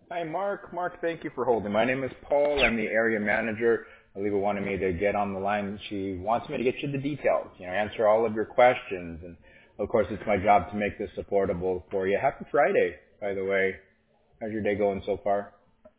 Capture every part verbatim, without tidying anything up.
Hi, Mark. Mark, thank you for holding. My name is Paul. I'm the area manager. Aliva wanted me to get on the line. She wants me to get you the details, you know, answer all of your questions. And, of course, it's my job to make this affordable for you. Happy Friday, by the way. How's your day going so far?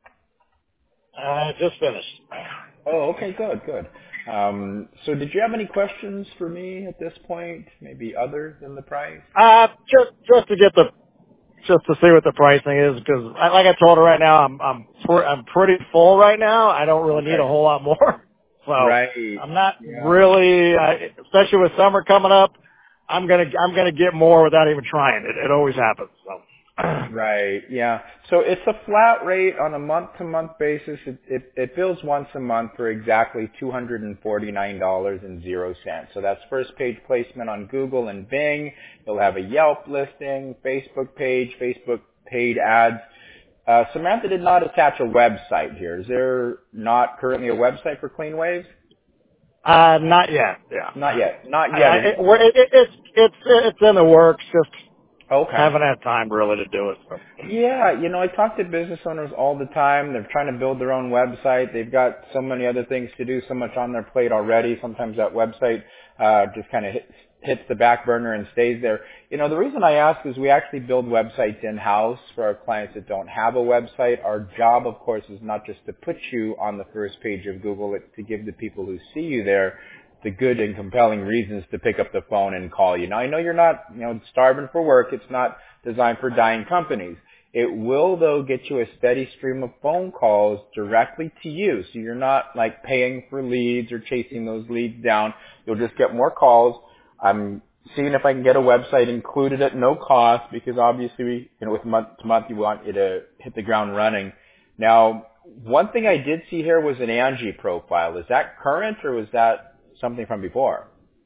Uh, just finished. Oh, okay, good, good. Um, so did you have any questions for me at this point, maybe other than the price? Uh, just, just to get the, just to see what the pricing is, because like I told her right now, I'm, I'm, pr- I'm pretty full right now. I don't really need a Okay. whole lot more. So Right. I'm not Yeah. really, uh, especially with summer coming up, I'm gonna, I'm gonna get more without even trying. It, it always happens. So. Right. Yeah. So it's a flat rate on a month-to-month basis. It, it, it bills once a month for exactly two hundred forty-nine dollars and zero cents. So that's first page placement on Google and Bing. You'll have a Yelp listing, Facebook page, Facebook paid ads. Uh, Samantha did not attach a website here. Is there not currently a website for Clean Waves? Uh, not yet. Yeah. Not yet. Not I, yet. I, Is it, it? we're- it, it, it's, it's, it's in the works. Just Okay. haven't had time really to do it. So. Yeah, you know, I talk to business owners all the time. They're trying to build their own website. They've got so many other things to do, so much on their plate already. Sometimes that website uh, just kind of hits, hits the back burner and stays there. You know, the reason I ask is we actually build websites in-house for our clients that don't have a website. Our job, of course, is not just to put you on the first page of Google. It's to give the people who see you there the good and compelling reasons to pick up the phone and call you. Now, I know you're not, you know, starving for work. It's not designed for dying companies. It will, though, get you a steady stream of phone calls directly to you. So you're not, like, paying for leads or chasing those leads down. You'll just get more calls. I'm seeing if I can get a website included at no cost because, obviously, we, you know, with month to month, you want you to hit the ground running. Now, one thing I did see here was an Angie profile. Is that current or was that something from before?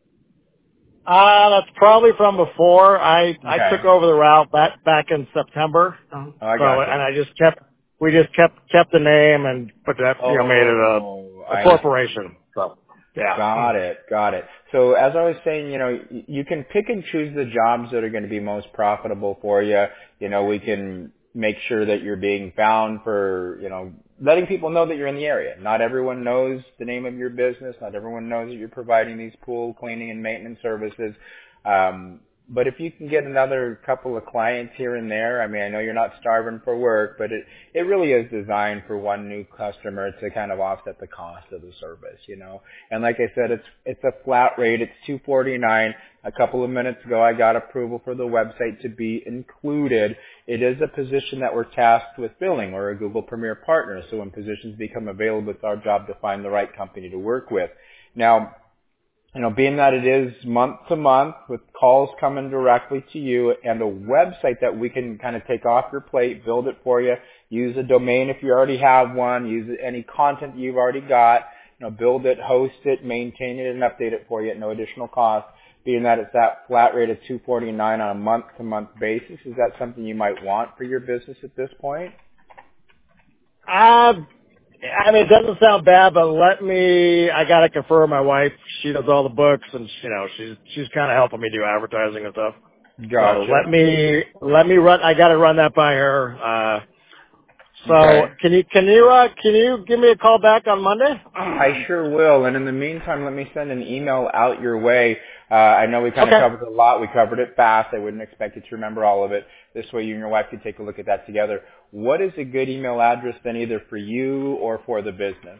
Uh, that's probably from before. I, I Okay. took over the route back, back in September. Oh. Oh, I So, gotcha. and I just kept, we just kept, kept the name and put that, you know, made it Oh, a, a I corporation. So, yeah. got it. Got it. So as I was saying, you know, y- you can pick and choose the jobs that are going to be most profitable for you. You know, we can make sure that you're being found for, you know, letting people know that you're in the area. Not everyone knows the name of your business. Not everyone knows that you're providing these pool cleaning and maintenance services. Um, but if you can get another couple of clients here and there, I mean, I know you're not starving for work, but it, it really is designed for one new customer to kind of offset the cost of the service, you know. And like I said, it's it's a flat rate. It's two forty-nine. A couple of minutes ago, I got approval for the website to be included. It is a position that we're tasked with filling. We're a Google Premier partner, so when positions become available, it's our job to find the right company to work with. Now, you know, being that it is month to month with calls coming directly to you and a website that we can kind of take off your plate, build it for you, use a domain if you already have one, use any content you've already got, you know, build it, host it, maintain it, and update it for you at no additional cost. Being that it's that flat rate of two forty-nine on a month to month basis, is that something you might want for your business at this point? Uh, I mean, it doesn't sound bad, but let me, I gotta confer with my wife. She does all the books and, you know, she's, she's kind of helping me do advertising and stuff. So Gotcha. let me, let me run, I gotta run that by her. Uh, so Okay. can you, can you, uh, can you give me a call back on Monday? I sure will. And in the meantime, let me send an email out your way. Uh, I know we kind of Okay. covered a lot. We covered it fast. I wouldn't expect you to remember all of it. This way you and your wife can take a look at that together. What is a good email address then either for you or for the business?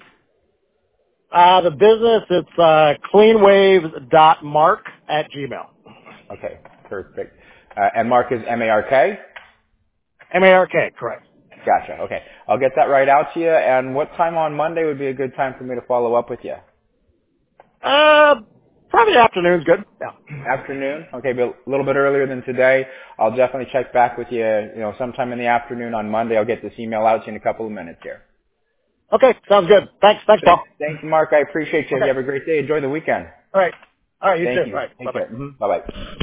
Uh, the business, it's, uh, cleanwaves.mark at gmail. Okay, perfect. Uh, and Mark is M A R K? M A R K, correct. Gotcha. Okay. I'll get that right out to you. And what time on Monday would be a good time for me to follow up with you? Uh, probably afternoon's good. Yeah. Afternoon? Okay, but a little bit earlier than today. I'll definitely check back with you, you know, sometime in the afternoon on Monday. I'll get this email out to you in a couple of minutes here. Okay, sounds good. Thanks, thanks, Thank Paul. thank you, Mark. I appreciate you. You Okay. have a great day. Enjoy the weekend. All right. All right, you Thank too. All you. right, Take bye-bye. care. hmm Bye-bye.